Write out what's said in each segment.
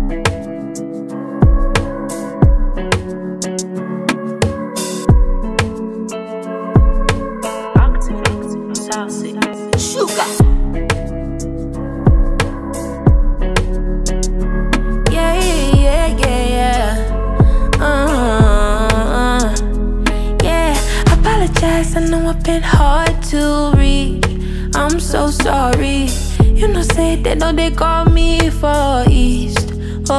Sugar. Yeah, yeah, yeah, yeah. Yeah, apologize, I know I've been hard to read. I'm so sorry. You know, say they know they call me for East.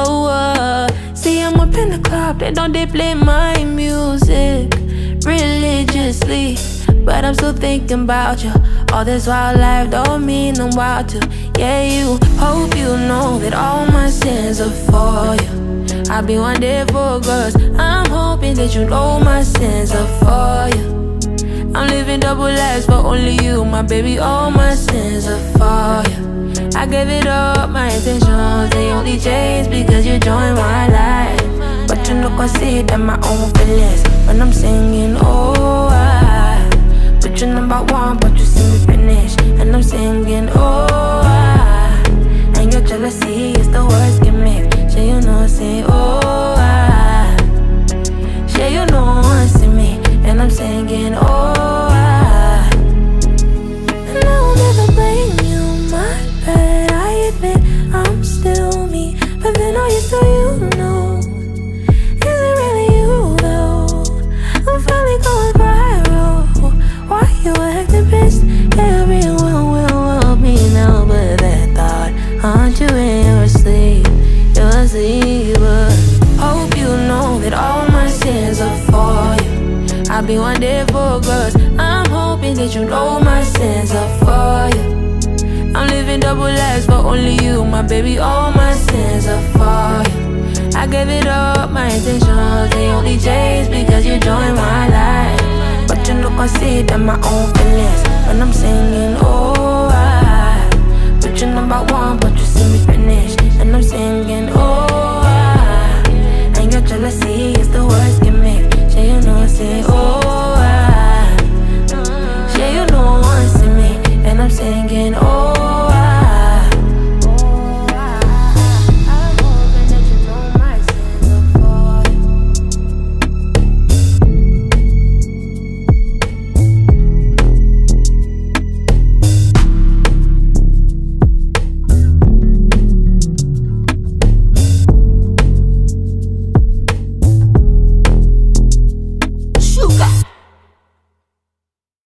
See, I'm up in the club, they know they play my music religiously. But I'm still thinking about you. All this wildlife don't mean I'm wild to. Yeah, you hope you know that all my sins are for you. I'll be one day for girls. I'm hoping that you know my sins are for you. I'm living double lives for only you, my baby. All my sins are for you. I gave it up, my intentions, they only changed because you joined my life. But you know, consider my own feelings when I'm singing, oh, I put you number one, but you see me finish. And I'm singing, oh, I, and your jealousy is the worst gimmick. Sure you know, say, oh, I, sure you know, want to see me. And I'm singing, oh, I, and I will never blame you, my bad. I admit I'm still me, but then I used to, you know, is it really you though? I'm finally going viral. Why you acting pissed? Everyone will love me now, but that thought, aren't you in your sleep? You're asleep, but hope you know that all my sins are for you. I'll be one day for girls. I'm hoping that you know my sins are for you. I'm living double lives for only you, my baby. All my sins are for you. I gave it up, my intentions, they only changed because you joined my life. But you know, consider my own feelings when I'm singing, oh, I put you number one, but you see me finish. And I'm singing, oh, I, and your jealousy is the worst gimmick. So you know, say, oh,